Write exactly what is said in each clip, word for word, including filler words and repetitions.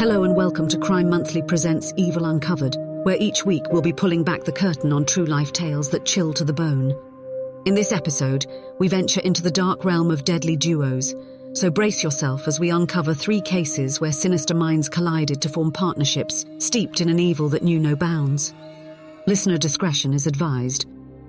Hello and welcome to Crime Monthly presents Evil Uncovered, where each week we'll be pulling back the curtain on true life tales that chill to the bone. In this episode, we venture into the dark realm of deadly duos, so brace yourself as we uncover three cases where sinister minds collided to form partnerships steeped in an evil that knew no bounds. Listener discretion is advised.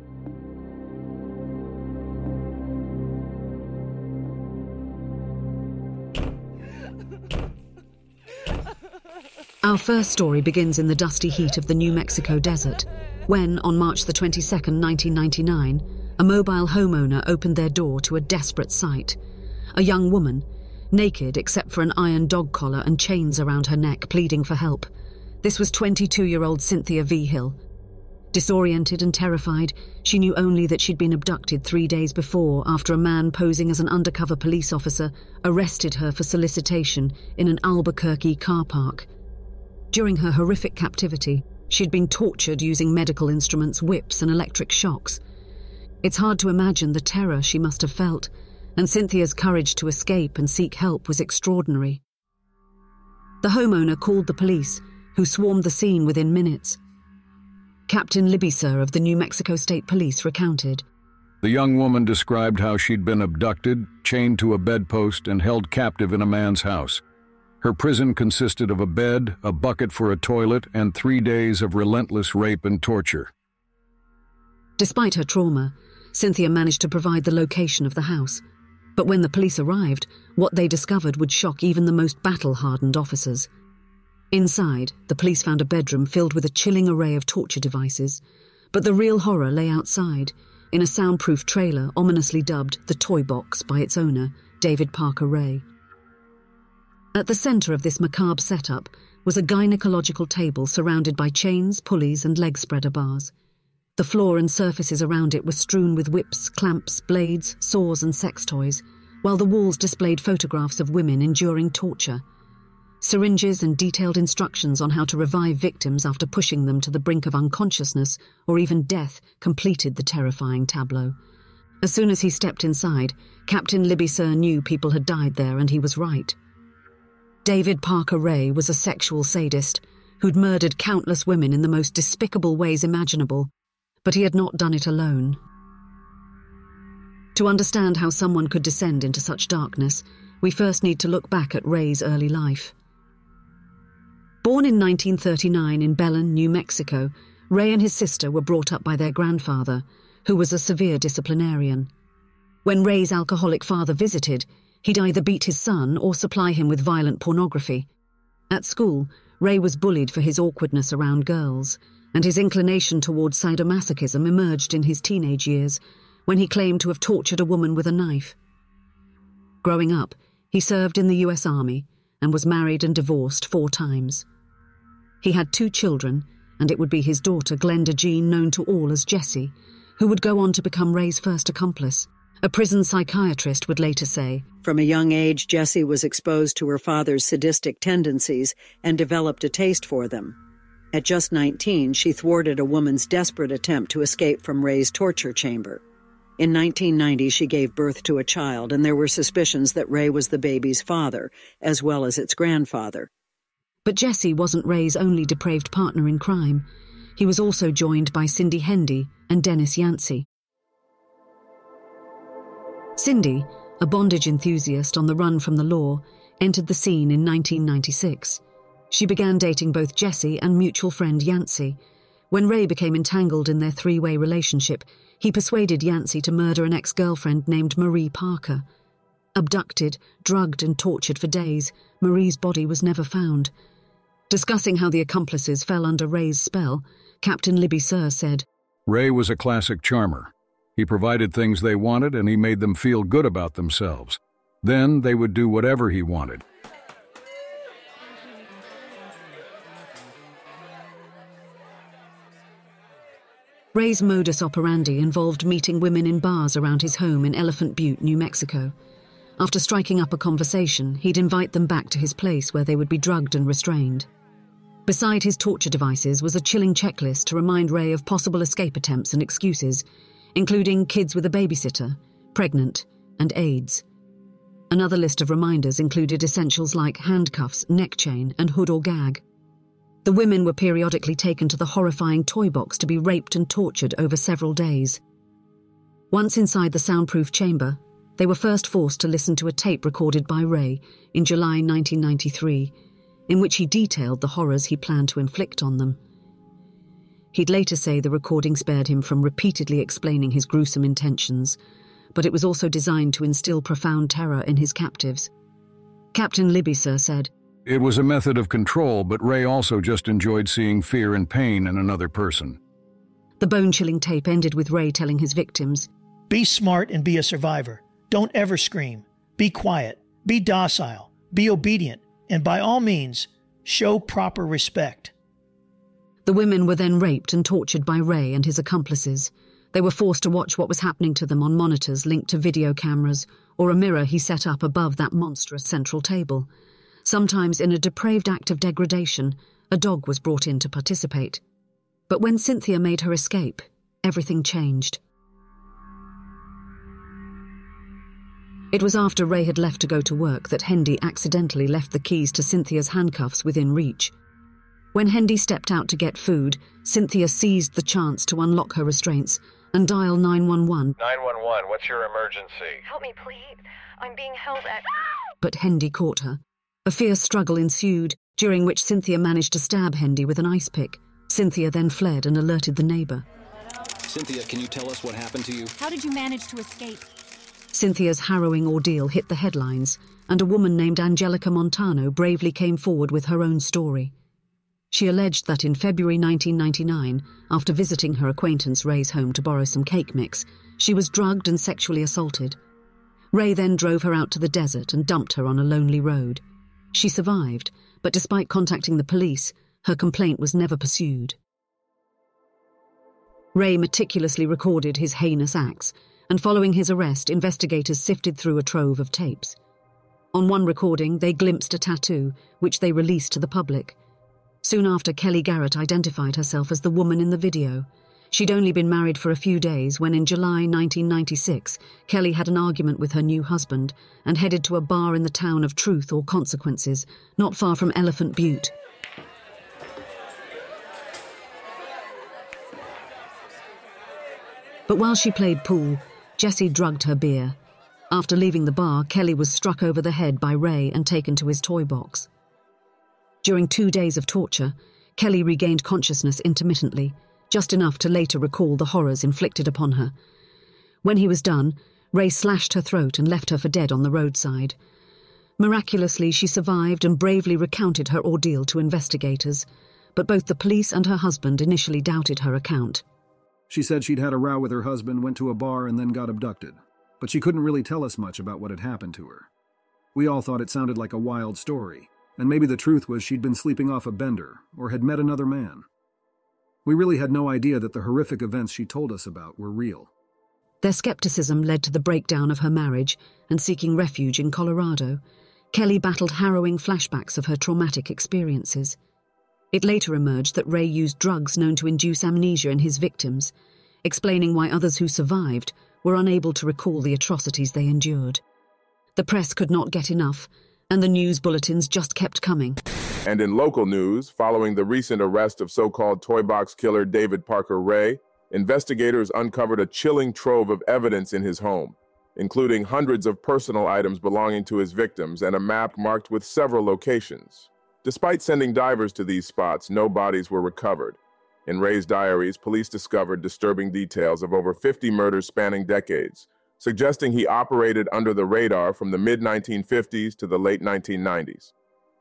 Our first story begins in the dusty heat of the New Mexico desert, when, on March the twenty-second, nineteen ninety-nine, a mobile homeowner opened their door to a desperate sight. A young woman, naked except for an iron dog collar and chains around her neck, pleading for help. This was twenty-two-year-old Cynthia Vigil. Disoriented and terrified, she knew only that she'd been abducted three days before after a man posing as an undercover police officer arrested her for solicitation in an Albuquerque car park. During her horrific captivity, she'd been tortured using medical instruments, whips, and electric shocks. It's hard to imagine the terror she must have felt, and Cynthia's courage to escape and seek help was extraordinary. The homeowner called the police, who swarmed the scene within minutes. Captain Libisser of the New Mexico State Police recounted. The young woman described how she'd been abducted, chained to a bedpost, and held captive in a man's house. Her prison consisted of a bed, a bucket for a toilet, and three days of relentless rape and torture. Despite her trauma, Cynthia managed to provide the location of the house. But when the police arrived, what they discovered would shock even the most battle-hardened officers. Inside, the police found a bedroom filled with a chilling array of torture devices. But the real horror lay outside, in a soundproof trailer ominously dubbed the Toy Box by its owner, David Parker Ray. At the center of this macabre setup was a gynecological table surrounded by chains, pulleys, and leg spreader bars. The floor and surfaces around it were strewn with whips, clamps, blades, saws, and sex toys, while the walls displayed photographs of women enduring torture. Syringes and detailed instructions on how to revive victims after pushing them to the brink of unconsciousness or even death completed the terrifying tableau. As soon as he stepped inside, Captain Libisser knew people had died there, and he was right. David Parker Ray was a sexual sadist who'd murdered countless women in the most despicable ways imaginable, but he had not done it alone. To understand how someone could descend into such darkness, we first need to look back at Ray's early life. Born in nineteen thirty-nine in Belen, New Mexico, Ray and his sister were brought up by their grandfather, who was a severe disciplinarian. When Ray's alcoholic father visited, he'd either beat his son or supply him with violent pornography. At school, Ray was bullied for his awkwardness around girls, and his inclination towards sadomasochism emerged in his teenage years, when he claimed to have tortured a woman with a knife. Growing up, he served in the U S Army and was married and divorced four times. He had two children, and it would be his daughter Glenda Jean, known to all as Jessie, who would go on to become Ray's first accomplice. A prison psychiatrist would later say, "From a young age, Jessie was exposed to her father's sadistic tendencies and developed a taste for them. At just nineteen, she thwarted a woman's desperate attempt to escape from Ray's torture chamber. In nineteen ninety, she gave birth to a child, and there were suspicions that Ray was the baby's father, as well as its grandfather." But Jessie wasn't Ray's only depraved partner in crime. He was also joined by Cindy Hendy and Dennis Yancey. Cindy, a bondage enthusiast on the run from the law, entered the scene in nineteen ninety-six. She began dating both Jessie and mutual friend Yancey. When Ray became entangled in their three-way relationship, he persuaded Yancey to murder an ex-girlfriend named Marie Parker. Abducted, drugged, and tortured for days, Marie's body was never found. Discussing how the accomplices fell under Ray's spell, Captain Libisser said, Ray was a classic charmer. He provided things they wanted, and he made them feel good about themselves. Then they would do whatever he wanted. Ray's modus operandi involved meeting women in bars around his home in Elephant Butte, New Mexico. After striking up a conversation, he'd invite them back to his place where they would be drugged and restrained. Beside his torture devices was a chilling checklist to remind Ray of possible escape attempts and excuses, including kids with a babysitter, pregnant, and AIDS. Another list of reminders included essentials like handcuffs, neck chain, and hood or gag. The women were periodically taken to the horrifying toy box to be raped and tortured over several days. Once inside the soundproof chamber, they were first forced to listen to a tape recorded by Ray in July nineteen ninety-three, in which he detailed the horrors he planned to inflict on them. He'd later say the recording spared him from repeatedly explaining his gruesome intentions, but it was also designed to instill profound terror in his captives. Captain Libisser said, "It was a method of control, but Ray also just enjoyed seeing fear and pain in another person." The bone-chilling tape ended with Ray telling his victims, "Be smart and be a survivor. Don't ever scream. Be quiet. Be docile. Be obedient. And by all means, show proper respect." The women were then raped and tortured by Ray and his accomplices. They were forced to watch what was happening to them on monitors linked to video cameras or a mirror he set up above that monstrous central table. Sometimes, in a depraved act of degradation, a dog was brought in to participate. But when Cynthia made her escape, everything changed. It was after Ray had left to go to work that Hendy accidentally left the keys to Cynthia's handcuffs within reach. When Hendy stepped out to get food, Cynthia seized the chance to unlock her restraints and dial nine one one. nine one one, what's your emergency? Help me, please. I'm being held at... But Hendy caught her. A fierce struggle ensued, during which Cynthia managed to stab Hendy with an ice pick. Cynthia then fled and alerted the neighbor. Cynthia, can you tell us what happened to you? How did you manage to escape? Cynthia's harrowing ordeal hit the headlines, and a woman named Angelica Montano bravely came forward with her own story. She alleged that in February nineteen ninety-nine, after visiting her acquaintance Ray's home to borrow some cake mix, she was drugged and sexually assaulted. Ray then drove her out to the desert and dumped her on a lonely road. She survived, but despite contacting the police, her complaint was never pursued. Ray meticulously recorded his heinous acts, and following his arrest, investigators sifted through a trove of tapes. On one recording, they glimpsed a tattoo, which they released to the public. Soon after, Kelly Garrett identified herself as the woman in the video. She'd only been married for a few days when in July nineteen ninety-six, Kelly had an argument with her new husband and headed to a bar in the town of Truth or Consequences, not far from Elephant Butte. But while she played pool, Jessie drugged her beer. After leaving the bar, Kelly was struck over the head by Ray and taken to his toy box. During two days of torture, Kelly regained consciousness intermittently, just enough to later recall the horrors inflicted upon her. When he was done, Ray slashed her throat and left her for dead on the roadside. Miraculously, she survived and bravely recounted her ordeal to investigators, but both the police and her husband initially doubted her account. She said she'd had a row with her husband, went to a bar, and then got abducted, but she couldn't really tell us much about what had happened to her. We all thought it sounded like a wild story, and maybe the truth was she'd been sleeping off a bender or had met another man. We really had no idea that the horrific events she told us about were real. Their skepticism led to the breakdown of her marriage, and seeking refuge in Colorado, Kelly battled harrowing flashbacks of her traumatic experiences. It later emerged that Ray used drugs known to induce amnesia in his victims, explaining why others who survived were unable to recall the atrocities they endured. The press could not get enough, and the news bulletins just kept coming. And in local news, following the recent arrest of so-called toy box killer David Parker Ray, investigators uncovered a chilling trove of evidence in his home, including hundreds of personal items belonging to his victims and a map marked with several locations. Despite sending divers to these spots, no bodies were recovered. In Ray's diaries, police discovered disturbing details of over fifty murders spanning decades, suggesting he operated under the radar from the mid nineteen fifties to the late nineteen nineties.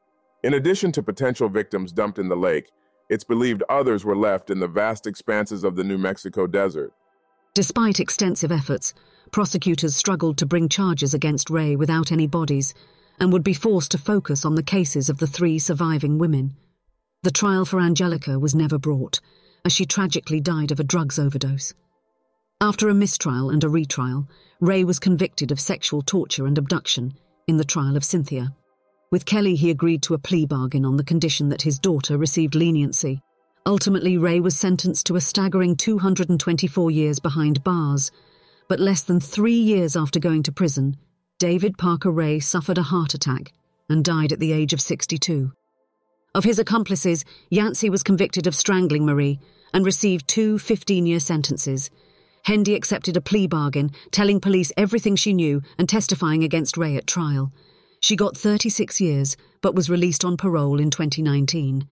In addition to potential victims dumped in the lake, it's believed others were left in the vast expanses of the New Mexico desert. Despite extensive efforts, prosecutors struggled to bring charges against Ray without any bodies, and would be forced to focus on the cases of the three surviving women. The trial for Angelica was never brought, as she tragically died of a drugs overdose. After a mistrial and a retrial, Ray was convicted of sexual torture and abduction in the trial of Cynthia. With Kelly, he agreed to a plea bargain on the condition that his daughter received leniency. Ultimately, Ray was sentenced to a staggering two hundred twenty-four years behind bars, but less than three years after going to prison, David Parker Ray suffered a heart attack and died at the age of sixty-two. Of his accomplices, Yancey was convicted of strangling Marie and received two fifteen-year sentences. Hendy accepted a plea bargain, telling police everything she knew and testifying against Ray at trial. She got thirty-six years, but was released on parole in twenty nineteen.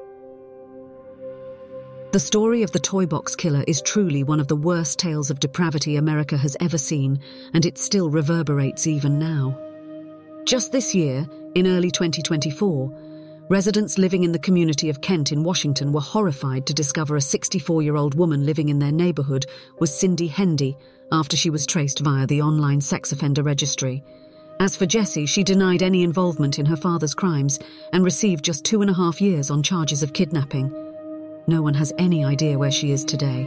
The story of the Toy Box Killer is truly one of the worst tales of depravity America has ever seen, and it still reverberates even now. Just this year, in early twenty twenty-four, residents living in the community of Kent in Washington were horrified to discover a sixty-four-year-old woman living in their neighborhood was Cindy Hendy after she was traced via the online sex offender registry. As for Jessie, she denied any involvement in her father's crimes and received just two and a half years on charges of kidnapping. No one has any idea where she is today.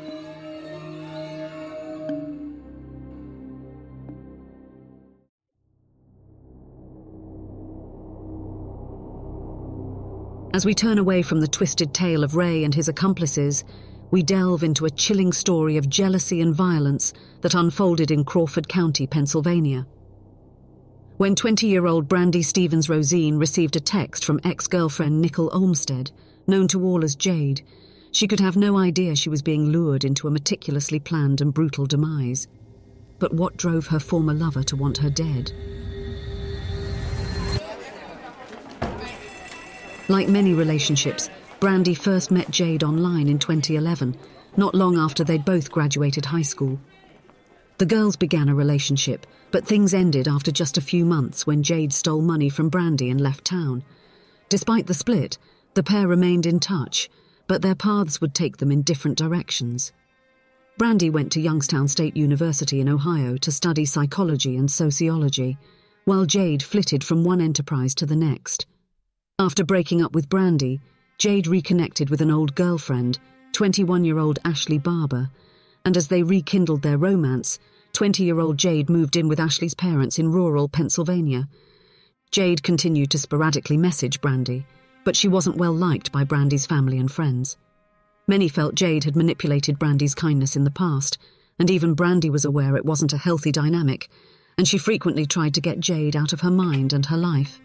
As we turn away from the twisted tale of Ray and his accomplices, we delve into a chilling story of jealousy and violence that unfolded in Crawford County, Pennsylvania. When twenty-year-old Brandy Stevens Rosine received a text from ex-girlfriend Nicole Olmsted, known to all as Jade, she could have no idea she was being lured into a meticulously planned and brutal demise. But what drove her former lover to want her dead? Like many relationships, Brandy first met Jade online in twenty eleven, not long after they'd both graduated high school. The girls began a relationship, but things ended after just a few months when Jade stole money from Brandy and left town. Despite the split, the pair remained in touch, but their paths would take them in different directions. Brandy went to Youngstown State University in Ohio to study psychology and sociology, while Jade flitted from one enterprise to the next. After breaking up with Brandy, Jade reconnected with an old girlfriend, twenty-one-year-old Ashley Barber, and as they rekindled their romance, twenty-year-old Jade moved in with Ashley's parents in rural Pennsylvania. Jade continued to sporadically message Brandy, but she wasn't well liked by Brandy's family and friends. Many felt Jade had manipulated Brandy's kindness in the past, and even Brandy was aware it wasn't a healthy dynamic, and she frequently tried to get Jade out of her mind and her life.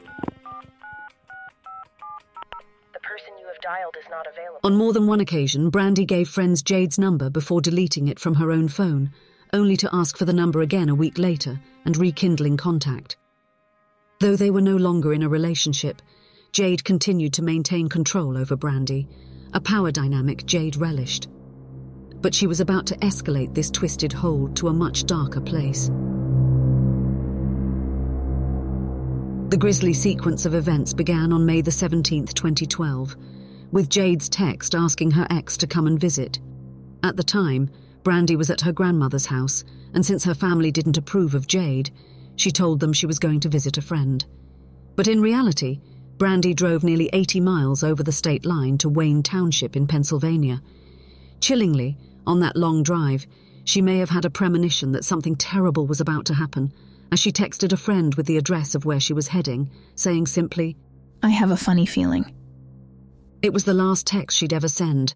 The person you have dialed is not available. On more than one occasion, Brandy gave friends Jade's number before deleting it from her own phone, only to ask for the number again a week later and rekindling contact. Though they were no longer in a relationship, Jade continued to maintain control over Brandy, a power dynamic Jade relished. But she was about to escalate this twisted hold to a much darker place. The grisly sequence of events began on May the seventeenth, twenty twelve, with Jade's text asking her ex to come and visit. At the time, Brandy was at her grandmother's house, and since her family didn't approve of Jade, she told them she was going to visit a friend. But in reality, Brandy drove nearly eighty miles over the state line to Wayne Township in Pennsylvania. Chillingly, on that long drive, she may have had a premonition that something terrible was about to happen, as she texted a friend with the address of where she was heading, saying simply, "I have a funny feeling." It was the last text she'd ever send.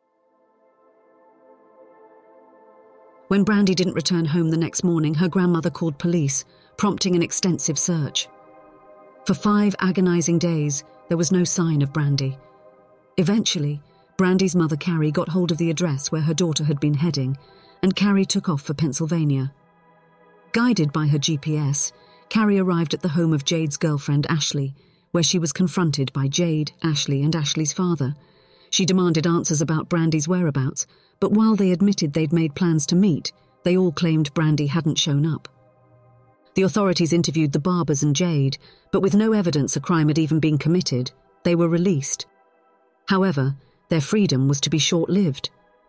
When Brandy didn't return home the next morning, her grandmother called police, prompting an extensive search. For five agonizing days, there was no sign of Brandy. Eventually, Brandy's mother, Carrie, got hold of the address where her daughter had been heading, and Carrie took off for Pennsylvania. Guided by her G P S, Carrie arrived at the home of Jade's girlfriend, Ashley, where she was confronted by Jade, Ashley, and Ashley's father. She demanded answers about Brandy's whereabouts, but while they admitted they'd made plans to meet, they all claimed Brandy hadn't shown up. The authorities interviewed the Barbers and Jade, but with no evidence a crime had even been committed, they were released. However, their freedom was to be short-lived.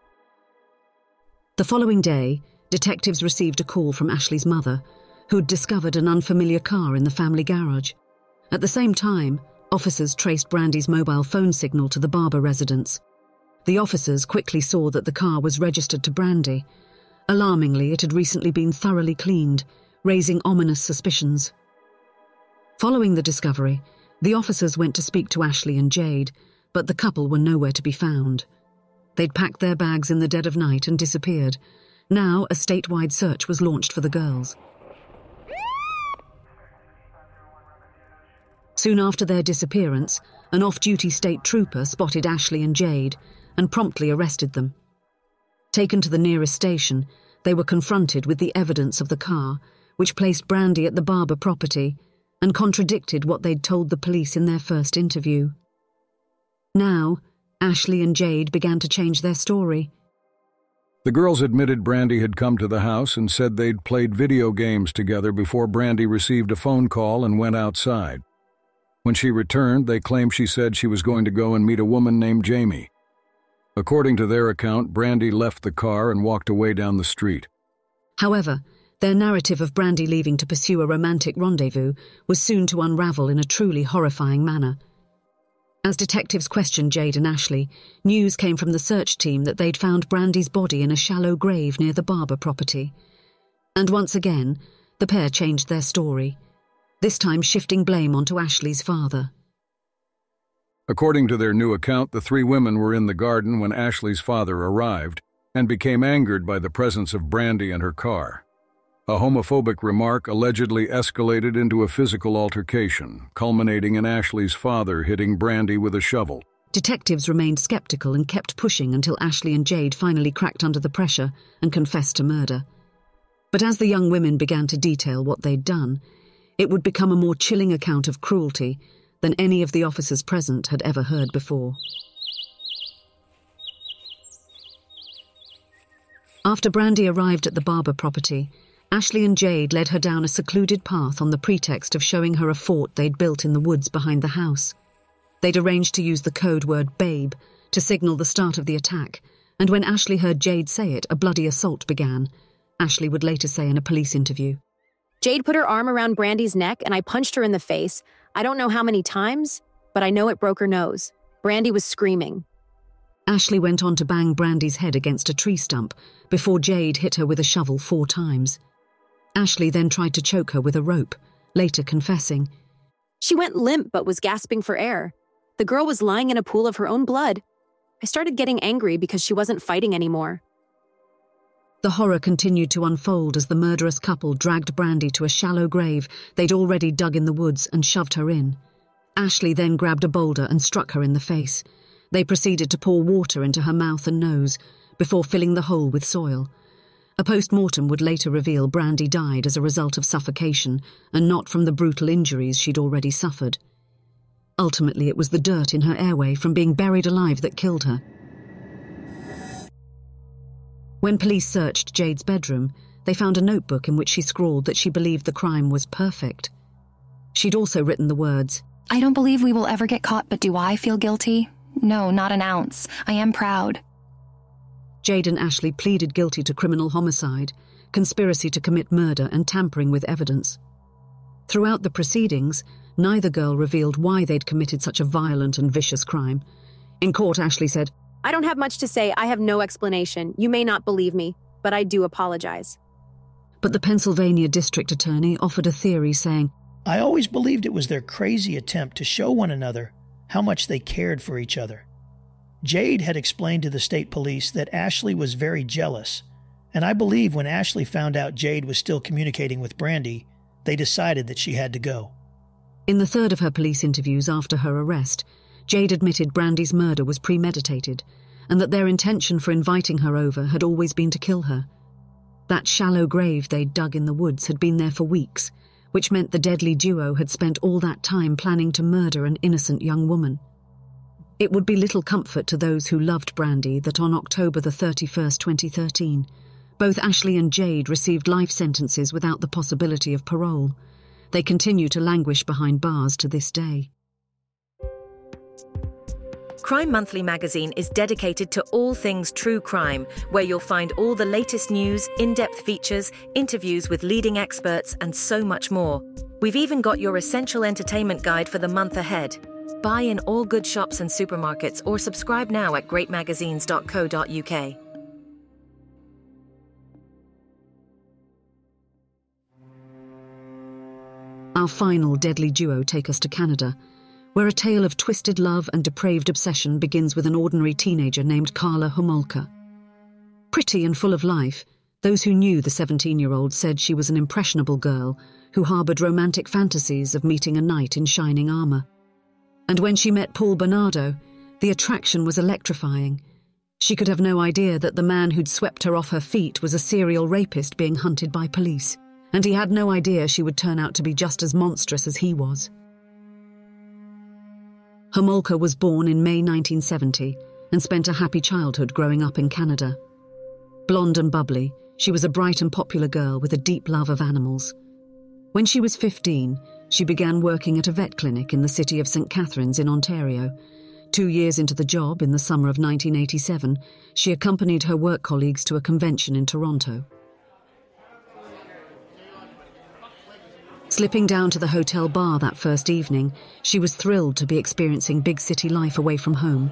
The following day, detectives received a call from Ashley's mother, who'd discovered an unfamiliar car in the family garage. At the same time, officers traced Brandy's mobile phone signal to the Barber residence. The officers quickly saw that the car was registered to Brandy. Alarmingly, it had recently been thoroughly cleaned, raising ominous suspicions. Following the discovery, the officers went to speak to Ashley and Jade, but the couple were nowhere to be found. They'd packed their bags in the dead of night and disappeared. Now, a statewide search was launched for the girls. Soon after their disappearance, an off-duty state trooper spotted Ashley and Jade and promptly arrested them. Taken to the nearest station, they were confronted with the evidence of the car, which placed Brandy at the Barber property and contradicted what they'd told the police in their first interview. Now, Ashley and Jade began to change their story. The girls admitted Brandy had come to the house and said they'd played video games together before Brandy received a phone call and went outside. When she returned, they claimed she said she was going to go and meet a woman named Jamie. According to their account, Brandy left the car and walked away down the street. However, their narrative of Brandy leaving to pursue a romantic rendezvous was soon to unravel in a truly horrifying manner. As detectives questioned Jade and Ashley, news came from the search team that they'd found Brandy's body in a shallow grave near the Barber property. And once again, the pair changed their story, this time shifting blame onto Ashley's father. According to their new account, the three women were in the garden when Ashley's father arrived and became angered by the presence of Brandy and her car. A homophobic remark allegedly escalated into a physical altercation, culminating in Ashley's father hitting Brandy with a shovel. Detectives remained skeptical and kept pushing until Ashley and Jade finally cracked under the pressure and confessed to murder. But as the young women began to detail what they'd done, it would become a more chilling account of cruelty than any of the officers present had ever heard before. After Brandy arrived at the Barber property, Ashley and Jade led her down a secluded path on the pretext of showing her a fort they'd built in the woods behind the house. They'd arranged to use the code word babe to signal the start of the attack, and when Ashley heard Jade say it, a bloody assault began. Ashley would later say in a police interview, "Jade put her arm around Brandy's neck and I punched her in the face. I don't know how many times, but I know it broke her nose. Brandy was screaming." Ashley went on to bang Brandy's head against a tree stump before Jade hit her with a shovel four times. Ashley then tried to choke her with a rope, later confessing, "She went limp but was gasping for air. The girl was lying in a pool of her own blood. I started getting angry because she wasn't fighting anymore." The horror continued to unfold as the murderous couple dragged Brandy to a shallow grave they'd already dug in the woods and shoved her in. Ashley then grabbed a boulder and struck her in the face. They proceeded to pour water into her mouth and nose before filling the hole with soil. A post-mortem would later reveal Brandy died as a result of suffocation and not from the brutal injuries she'd already suffered. Ultimately, it was the dirt in her airway from being buried alive that killed her. When police searched Jade's bedroom, they found a notebook in which she scrawled that she believed the crime was perfect. She'd also written the words, "I don't believe we will ever get caught, but do I feel guilty? No, not an ounce. I am proud." Jade and Ashley pleaded guilty to criminal homicide, conspiracy to commit murder, and tampering with evidence. Throughout the proceedings, neither girl revealed why they'd committed such a violent and vicious crime. In court, Ashley said, "I don't have much to say. I have no explanation. You may not believe me, but I do apologize." But the Pennsylvania district attorney offered a theory saying, "I always believed it was their crazy attempt to show one another how much they cared for each other. Jade had explained to the state police that Ashley was very jealous, and I believe when Ashley found out Jade was still communicating with Brandy, they decided that she had to go." In the third of her police interviews after her arrest, Jade admitted Brandy's murder was premeditated and that their intention for inviting her over had always been to kill her. That shallow grave they'd dug in the woods had been there for weeks, which meant the deadly duo had spent all that time planning to murder an innocent young woman. It would be little comfort to those who loved Brandy that on October the thirty-first, twenty thirteen, both Ashley and Jade received life sentences without the possibility of parole. They continue to languish behind bars to this day. Crime Monthly magazine is dedicated to all things true crime, where you'll find all the latest news, in-depth features, interviews with leading experts, and so much more. We've even got your essential entertainment guide for the month ahead. Buy in all good shops and supermarkets or subscribe now at great magazines dot co dot U K. Our final deadly duo take us to Canada, where a tale of twisted love and depraved obsession begins with an ordinary teenager named Karla Homolka. Pretty and full of life, those who knew the seventeen-year-old said she was an impressionable girl who harbored romantic fantasies of meeting a knight in shining armor. And when she met Paul Bernardo, the attraction was electrifying. She could have no idea that the man who'd swept her off her feet was a serial rapist being hunted by police, and he had no idea she would turn out to be just as monstrous as he was. Homolka was born in May nineteen seventy and spent a happy childhood growing up in Canada. Blonde and bubbly, she was a bright and popular girl with a deep love of animals. When she was fifteen, she began working at a vet clinic in the city of Saint Catharines in Ontario. Two years into the job, in the summer of nineteen eighty-seven, she accompanied her work colleagues to a convention in Toronto. Slipping down to the hotel bar that first evening, she was thrilled to be experiencing big city life away from home.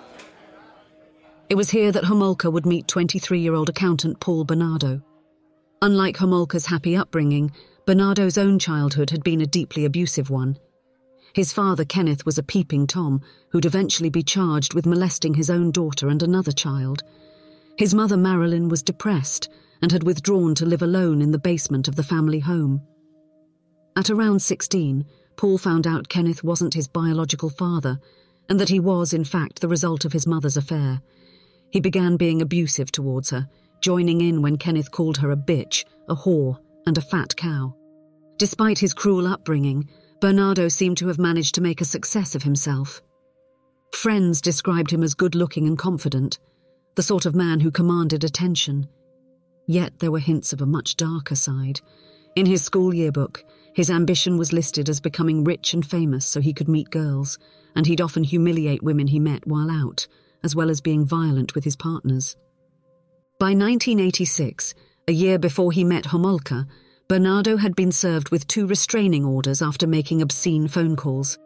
It was here that Homolka would meet twenty-three-year-old accountant Paul Bernardo. Unlike Homolka's happy upbringing, Bernardo's own childhood had been a deeply abusive one. His father, Kenneth, was a peeping Tom who'd eventually be charged with molesting his own daughter and another child. His mother, Marilyn, was depressed and had withdrawn to live alone in the basement of the family home. At around sixteen, Paul found out Kenneth wasn't his biological father and that he was, in fact, the result of his mother's affair. He began being abusive towards her, joining in when Kenneth called her a bitch, a whore, and a fat cow. Despite his cruel upbringing, Bernardo seemed to have managed to make a success of himself. Friends described him as good-looking and confident, the sort of man who commanded attention. Yet there were hints of a much darker side. In his school yearbook, his ambition was listed as becoming rich and famous so he could meet girls, and he'd often humiliate women he met while out, as well as being violent with his partners. By nineteen eighty-six, a year before he met Homolka, Bernardo had been served with two restraining orders after making obscene phone calls.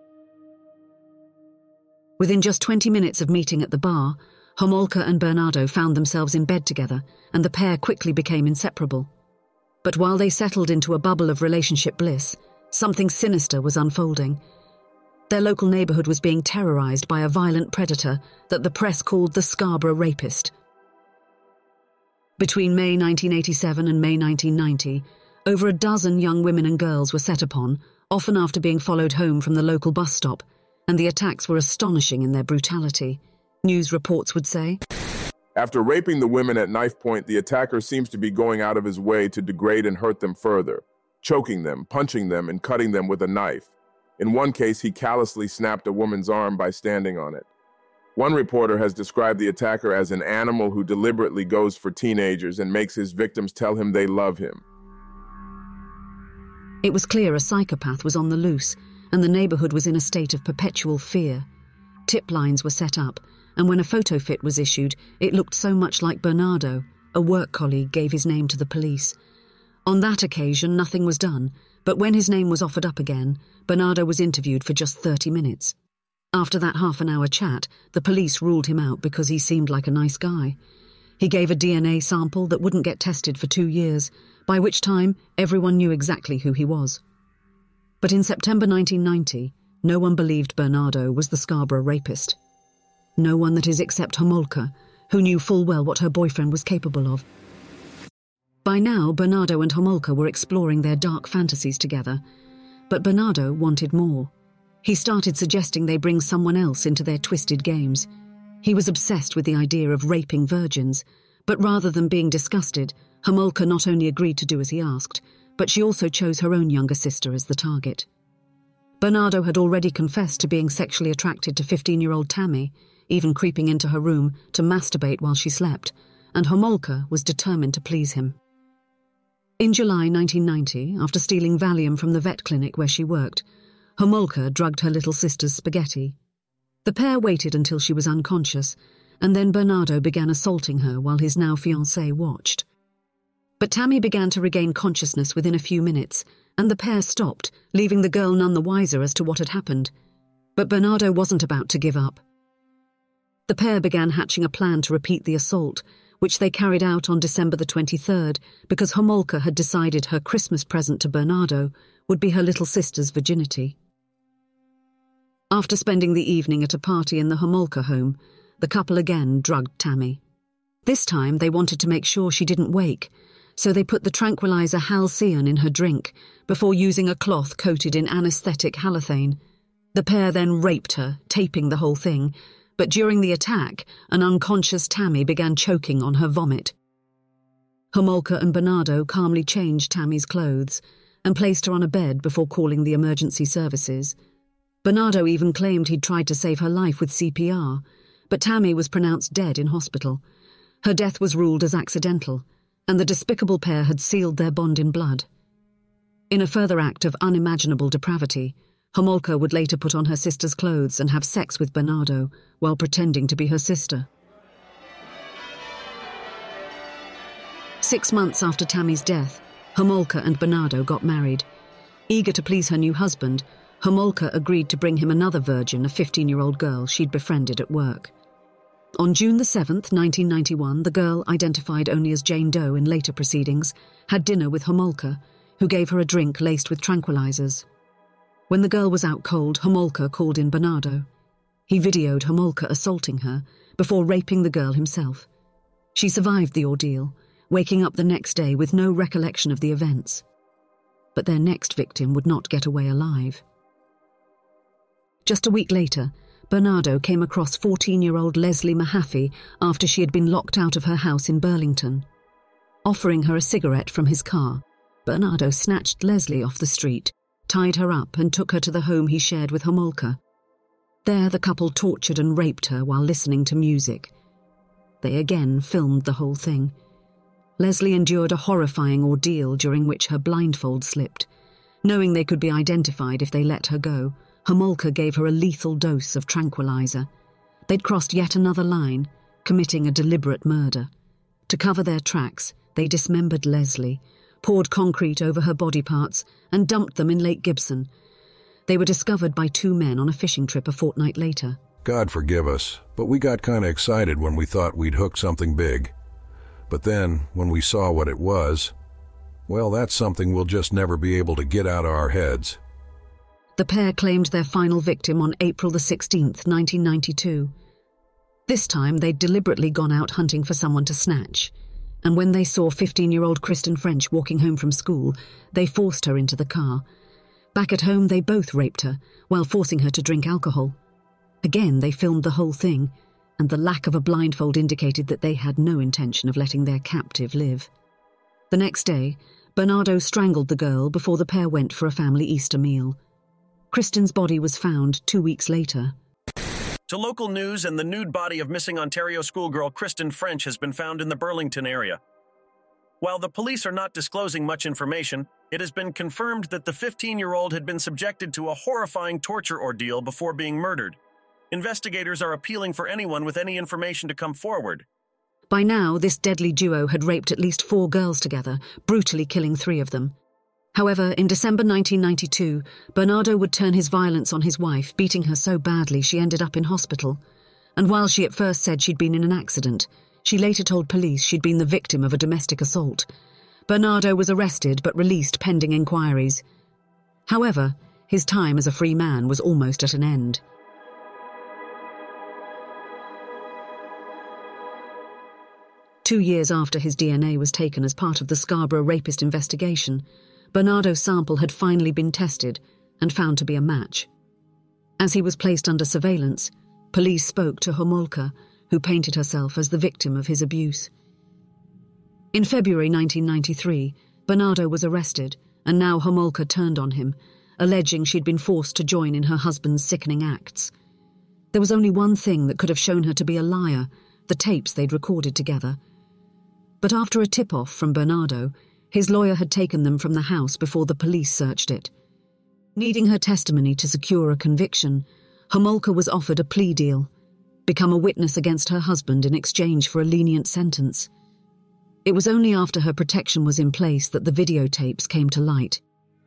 Within just twenty minutes of meeting at the bar, Homolka and Bernardo found themselves in bed together, and the pair quickly became inseparable. But while they settled into a bubble of relationship bliss, something sinister was unfolding. Their local neighborhood was being terrorized by a violent predator that the press called the Scarborough Rapist. Between May nineteen eighty-seven and May nineteen ninety, over a dozen young women and girls were set upon, often after being followed home from the local bus stop, and the attacks were astonishing in their brutality. News reports would say, after raping the women at knife point, the attacker seems to be going out of his way to degrade and hurt them further, choking them, punching them, and cutting them with a knife. In one case, he callously snapped a woman's arm by standing on it. One reporter has described the attacker as an animal who deliberately goes for teenagers and makes his victims tell him they love him. It was clear a psychopath was on the loose, and the neighborhood was in a state of perpetual fear. Tip lines were set up, and when a photo fit was issued, it looked so much like Bernardo. A work colleague gave his name to the police. On that occasion, nothing was done, but when his name was offered up again, Bernardo was interviewed for just thirty minutes. After that half-an-hour chat, the police ruled him out because he seemed like a nice guy. He gave a D N A sample that wouldn't get tested for two years, by which time everyone knew exactly who he was. But in September nineteen ninety, no one believed Bernardo was the Scarborough Rapist. No one, that is, except Homolka, who knew full well what her boyfriend was capable of. By now, Bernardo and Homolka were exploring their dark fantasies together, but Bernardo wanted more. He started suggesting they bring someone else into their twisted games. He was obsessed with the idea of raping virgins, but rather than being disgusted, Homolka not only agreed to do as he asked, but she also chose her own younger sister as the target. Bernardo had already confessed to being sexually attracted to fifteen-year-old Tammy, even creeping into her room to masturbate while she slept, and Homolka was determined to please him. In July nineteen ninety, after stealing Valium from the vet clinic where she worked, Homolka drugged her little sister's spaghetti. The pair waited until she was unconscious, and then Bernardo began assaulting her while his now fiancée watched. But Tammy began to regain consciousness within a few minutes, and the pair stopped, leaving the girl none the wiser as to what had happened. But Bernardo wasn't about to give up. The pair began hatching a plan to repeat the assault, which they carried out on December the twenty-third, because Homolka had decided her Christmas present to Bernardo would be her little sister's virginity. After spending the evening at a party in the Homolka home, the couple again drugged Tammy. This time they wanted to make sure she didn't wake, so they put the tranquilizer Halcyon in her drink before using a cloth coated in anesthetic halothane. The pair then raped her, taping the whole thing, but during the attack, an unconscious Tammy began choking on her vomit. Homolka and Bernardo calmly changed Tammy's clothes and placed her on a bed before calling the emergency services. Bernardo even claimed he'd tried to save her life with C P R, but Tammy was pronounced dead in hospital. Her death was ruled as accidental, and the despicable pair had sealed their bond in blood. In a further act of unimaginable depravity, Homolka would later put on her sister's clothes and have sex with Bernardo while pretending to be her sister. Six months after Tammy's death, Homolka and Bernardo got married. Eager to please her new husband, Homolka agreed to bring him another virgin, a fifteen-year-old girl she'd befriended at work. On June the seventh, nineteen ninety-one, the girl, identified only as Jane Doe in later proceedings, had dinner with Homolka, who gave her a drink laced with tranquilizers. When the girl was out cold, Homolka called in Bernardo. He videoed Homolka assaulting her before raping the girl himself. She survived the ordeal, waking up the next day with no recollection of the events. But their next victim would not get away alive. Just a week later, Bernardo came across fourteen-year-old Leslie Mahaffey after she had been locked out of her house in Burlington. Offering her a cigarette from his car, Bernardo snatched Leslie off the street, tied her up and took her to the home he shared with Homolka. There the couple tortured and raped her while listening to music. They again filmed the whole thing. Leslie endured a horrifying ordeal during which her blindfold slipped. Knowing they could be identified if they let her go, Homolka gave her a lethal dose of tranquilizer. They'd crossed yet another line, committing a deliberate murder. To cover their tracks, they dismembered Leslie, poured concrete over her body parts, and dumped them in Lake Gibson. They were discovered by two men on a fishing trip a fortnight later. God forgive us, but we got kind of excited when we thought we'd hooked something big. But then, when we saw what it was, well, that's something we'll just never be able to get out of our heads. The pair claimed their final victim on April the sixteenth, nineteen ninety-two. This time, they'd deliberately gone out hunting for someone to snatch, and when they saw fifteen-year-old Kristen French walking home from school, they forced her into the car. Back at home, they both raped her, while forcing her to drink alcohol. Again, they filmed the whole thing, and the lack of a blindfold indicated that they had no intention of letting their captive live. The next day, Bernardo strangled the girl before the pair went for a family Easter meal. Kristen's body was found two weeks later. To local news, and the nude body of missing Ontario schoolgirl Kristen French has been found in the Burlington area. While the police are not disclosing much information, it has been confirmed that the fifteen-year-old had been subjected to a horrifying torture ordeal before being murdered. Investigators are appealing for anyone with any information to come forward. By now, this deadly duo had raped at least four girls together, brutally killing three of them. However, in December nineteen ninety-two, Bernardo would turn his violence on his wife, beating her so badly she ended up in hospital. And while she at first said she'd been in an accident, she later told police she'd been the victim of a domestic assault. Bernardo was arrested but released pending inquiries. However, his time as a free man was almost at an end. Two years after his D N A was taken as part of the Scarborough rapist investigation, Bernardo's sample had finally been tested and found to be a match. As he was placed under surveillance, police spoke to Homolka, who painted herself as the victim of his abuse. In February nineteen ninety-three, Bernardo was arrested, and now Homolka turned on him, alleging she'd been forced to join in her husband's sickening acts. There was only one thing that could have shown her to be a liar, the tapes they'd recorded together. But after a tip-off from Bernardo, his lawyer had taken them from the house before the police searched it. Needing her testimony to secure a conviction, Homolka was offered a plea deal, become a witness against her husband in exchange for a lenient sentence. It was only after her protection was in place that the videotapes came to light.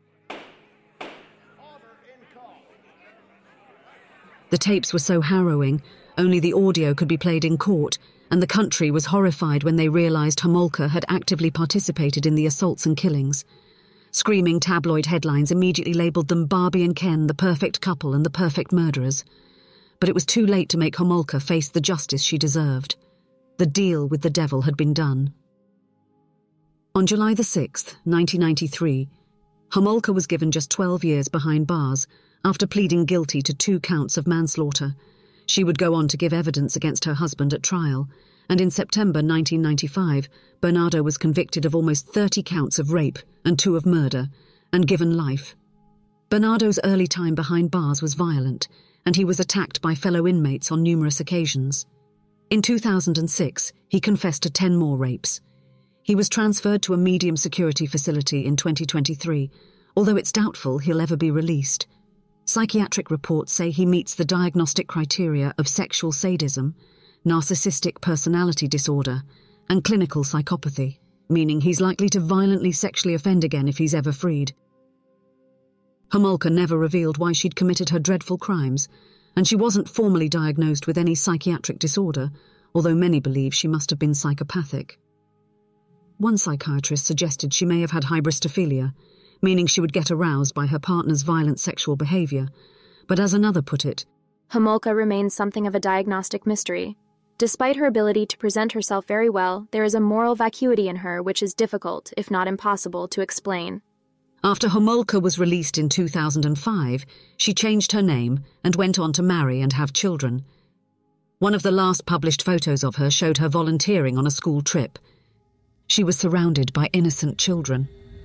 The tapes were so harrowing, only the audio could be played in court, and the country was horrified when they realized Homolka had actively participated in the assaults and killings. Screaming tabloid headlines immediately labeled them Barbie and Ken, the perfect couple and the perfect murderers. But it was too late to make Homolka face the justice she deserved. The deal with the devil had been done. On July the sixth, nineteen ninety-three, Homolka was given just twelve years behind bars after pleading guilty to two counts of manslaughter. She would go on to give evidence against her husband at trial, and in September nineteen ninety-five, Bernardo was convicted of almost thirty counts of rape and two of murder, and given life. Bernardo's early time behind bars was violent, and he was attacked by fellow inmates on numerous occasions. In two thousand six, he confessed to ten more rapes. He was transferred to a medium-security facility in twenty twenty-three, although it's doubtful he'll ever be released. Psychiatric reports say he meets the diagnostic criteria of sexual sadism, narcissistic personality disorder, and clinical psychopathy, meaning he's likely to violently sexually offend again if he's ever freed. Homolka never revealed why she'd committed her dreadful crimes, and she wasn't formally diagnosed with any psychiatric disorder, although many believe she must have been psychopathic. One psychiatrist suggested she may have had hybristophilia, meaning she would get aroused by her partner's violent sexual behavior, but as another put it, Homolka remains something of a diagnostic mystery. Despite her ability to present herself very well, there is a moral vacuity in her which is difficult, if not impossible, to explain. After Homolka was released in two thousand five, she changed her name and went on to marry and have children. One of the last published photos of her showed her volunteering on a school trip. She was surrounded by innocent children.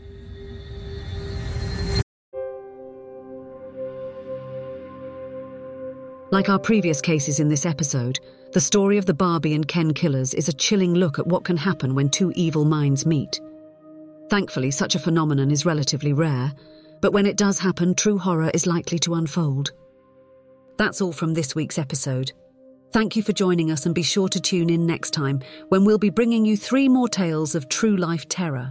Like our previous cases in this episode, the story of the Barbie and Ken killers is a chilling look at what can happen when two evil minds meet. Thankfully, such a phenomenon is relatively rare, but when it does happen, true horror is likely to unfold. That's all from this week's episode. Thank you for joining us, and be sure to tune in next time when we'll be bringing you three more tales of true-life terror.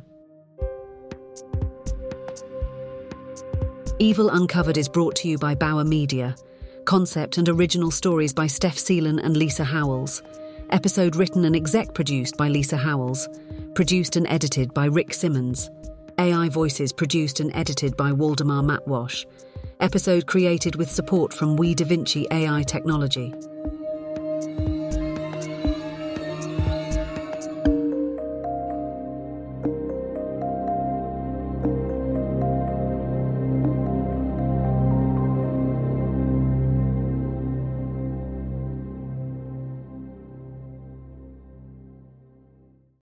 Evil Uncovered is brought to you by Bauer Media. Concept and original stories by Steph Seelan and Lisa Howells. Episode written and exec-produced by Lisa Howells. Produced and edited by Rick Simmons. A I voices produced and edited by Waldemar Matwash. Episode created with support from We Da Vinci A I technology.